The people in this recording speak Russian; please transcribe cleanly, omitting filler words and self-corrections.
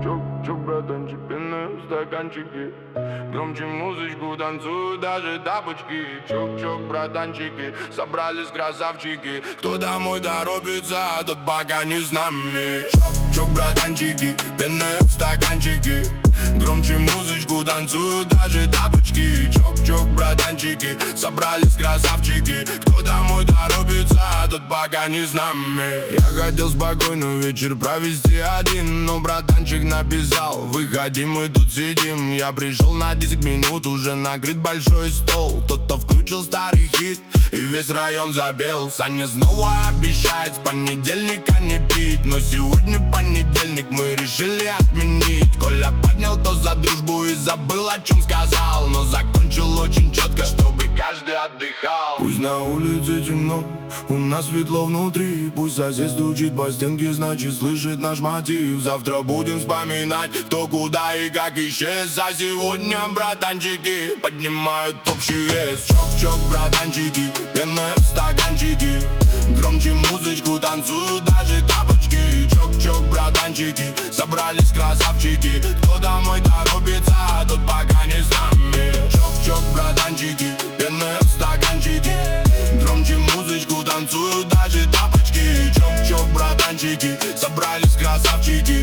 Чок-чок, братанчик, пенные стаканчики. Громче музычку танцуют даже тапочки. Чок-чок, братанчики, собрались красавчики. Кто домой торопится, тот пока не с нами. Чок-чок, братанчики, пенные стаканчики. Громче музычку танцуют даже тапочки. Чок-чок, братанчики, собрались красавчики. Кто домой торопится, тот пока не с нами. Я хотел спокойный вечер провести один, но братанчик написал: выходи, мы тут сидим. Я пришел на 10 минут, уже накрыт большой стол. Кто-то включил старый хит, и весь район забел. Саня снова обещает с понедельника не пить, но сегодня понедельник, мы решили отменить. Коля поднял тост за дружбу и забыл, о чем сказал, но закончил очень четко, чтобы каждый отдыхал. Пусть на улице темно, у нас светло внутри. Пусть сосед стучит по стенке, значит слышит наш мотив. Завтра будем вспоминать, кто куда и как исчез. А сегодня братанчики поднимают общий вес. Чок-чок, братанчики, пенные стаканчики. Громче музычку танцуют даже тапочки. Чок-чок, братанчики, собрались красавчики. Кто домой торопится, тот пока не с нами. Чок-чок, братанчики, пенные стаканчики. Громче музычку танцуют даже тапочки. Чок-чок, братанчики, собрались красавчики.